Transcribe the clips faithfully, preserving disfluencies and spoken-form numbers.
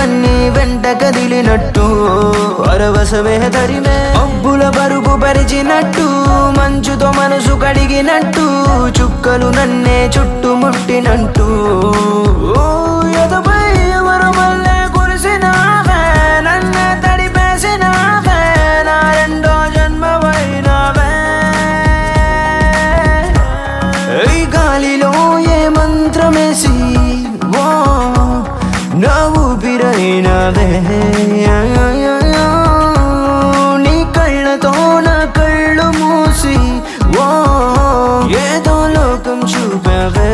క్షణాలన్నీ వెంట కదిలినట్టు పరవశమే తరిమే అబ్బుల పరుపు పరిచినట్టు మంచుతో మనసు కడిగినట్టు చుక్కలు నన్నే చుట్టుముట్టినట్టు ఎదపై ఎవరు మళ్ళీ కురిసినావే నన్నే తడిపేసినావే నా రెండో జన్మవైనావే ఈ గాలిలో ఏ మంత్రమేసి ఓ నా ఊపిరైనవే నీ కళ్ళతో నా కళ్ళు మూసి ఓ ఏదో లోకం చూపవే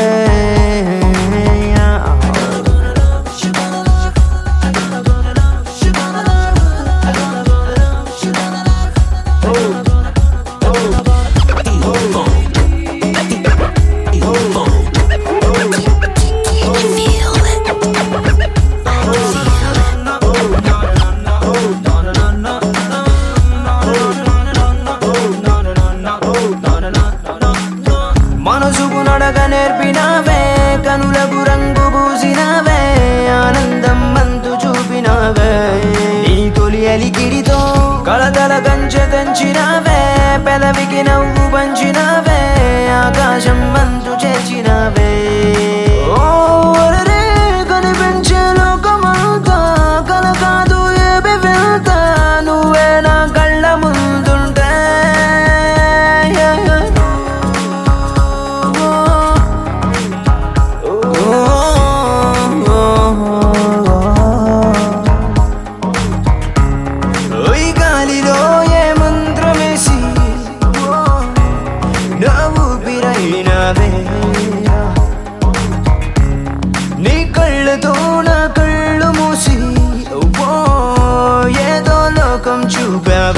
మనసుకు నడక నేర్పినావే కనులకు రంగు పూసినావే ఆనందం మంతు చూపినావే నీ తొలి అలికిడితో కలతల కంచె తెంచినావే పెదవికి నవ్వు పంచినావే ఆకాశం మంతు చేర్చినావే ఓ అరెరే కనిపించే లోకమంతా కల కాదు ఏబి వెళ్తా నువ్వే నా కళ్ళ ముందుంటే గాలిలో ఏ మంత్రమేసి నా ఊపిరైనవే నీ కళ్ళతో నా కళ్ళు మూసి ఏదో లోకం చూపావే